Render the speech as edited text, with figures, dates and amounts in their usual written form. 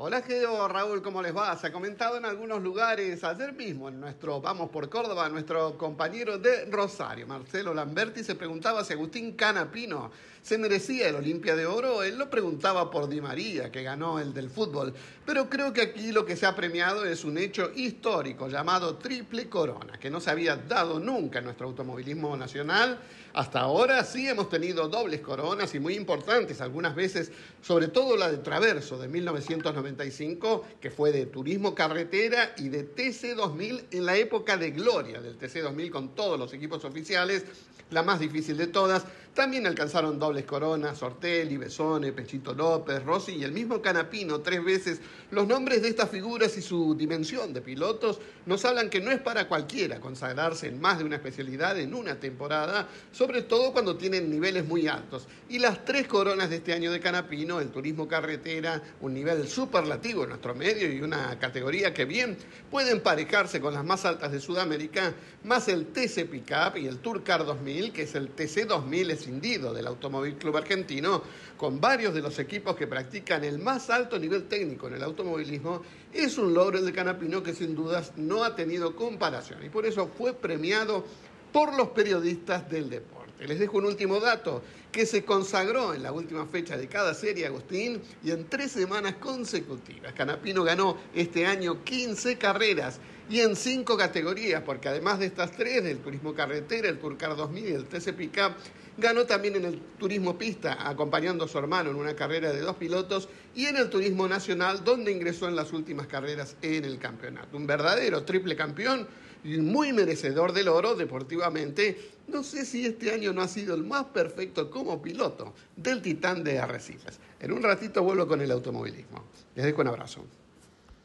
Hola Geo, Raúl, ¿cómo les va? Se ha comentado en algunos lugares, ayer mismo en nuestro Vamos por Córdoba, nuestro compañero de Rosario, Marcelo Lamberti, se preguntaba si Agustín Canapino se merecía el Olimpia de Oro. Él lo preguntaba por Di María, que ganó el del fútbol, pero creo que aquí lo que se ha premiado es un hecho histórico llamado Triple Corona, que no se había dado nunca en nuestro automovilismo nacional. Hasta ahora sí hemos tenido dobles coronas y muy importantes, algunas veces, sobre todo la de Traverso de 1995, que fue de turismo carretera, y de TC2000 en la época de gloria del TC2000 con todos los equipos oficiales, la más difícil de todas. También alcanzaron dobles coronas Ortelli, Besone, Pechito López, Rossi y el mismo Canapino 3 veces. Los nombres de estas figuras y su dimensión de pilotos nos hablan que no es para cualquiera consagrarse en más de una especialidad en una temporada, sobre todo cuando tienen niveles muy altos. Y las 3 coronas de este año de Canapino, el turismo carretera, un nivel superlativo en nuestro medio y una categoría que bien puede emparejarse con las más altas de Sudamérica, más el TC Pickup y el Tour Car 2000, que es el TC 2000 escindido del Automóvil Club Argentino, con varios de los equipos que practican el más alto nivel técnico en el automovilismo, es un logro de Canapino que sin dudas no ha tenido comparación y por eso fue premiado por los periodistas del deporte. Les dejo un último dato, que se consagró en la última fecha de cada serie Agustín y en 3 semanas consecutivas. Canapino ganó este año 15 carreras y en 5 categorías, porque además de estas 3, del turismo carretera, el Tour Car 2000 y el TC Pickup, ganó también en el turismo pista, acompañando a su hermano en una carrera de 2 pilotos, y en el turismo nacional, donde ingresó en las últimas carreras en el campeonato. Un verdadero triple campeón y muy merecedor del oro deportivamente. No sé si este año no ha sido el más perfecto como piloto del Titán de Arrecifes. En un ratito vuelvo con el automovilismo. Les dejo un abrazo.